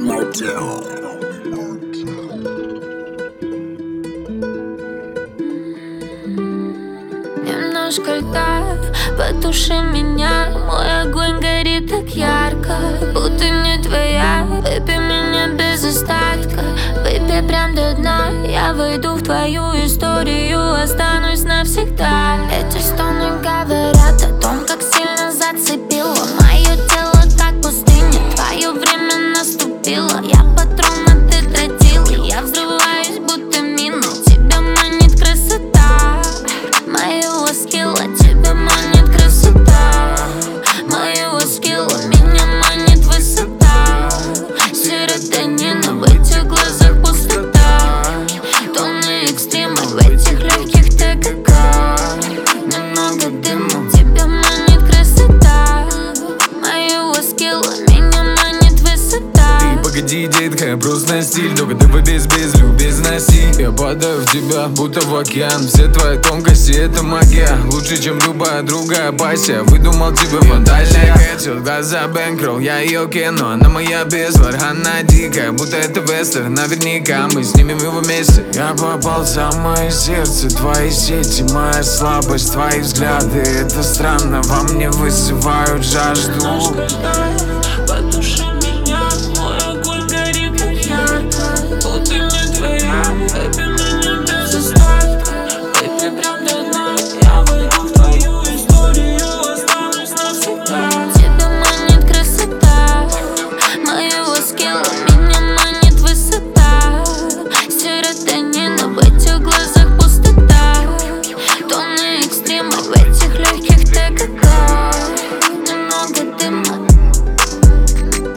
Немножко льда, потуши меня. Мой огонь горит так ярко, будто не твоя. Выпей меня без остатка, выпей прям до дна. Я войду в твою историю, останусь навсегда. Эти стоны говорят о том, как сильно зацепило мое тело, как пустыня. Твое время наступило. Я патрон, а ты тротил. Я взрываюсь, будто мина. Тебя манит красота моего скилла, тебя манит красота моего скилла, меня манит высота. Серотонина, в этих глазах пустота, тонны экстрима, в этих легких ТКК. Немного дыма, тебя манит красота моего скилла, меня манит высота. Ты погоди, детка, просто стиль, только ты без любезности. Я падаю в тебя, будто в океан. Все твои тонкости — это магия, лучше, чем любая другая пассия. Выдумал тебе фантазия. Хэдшот, глаза бэнкролл, я ее кину. Она моя безвар, она дикая, будто это вестерн. Наверняка мы снимем его вместе. Я попал в самое сердце, твои сети, моя слабость, твои взгляды. Это странно, во мне вызывают жажду.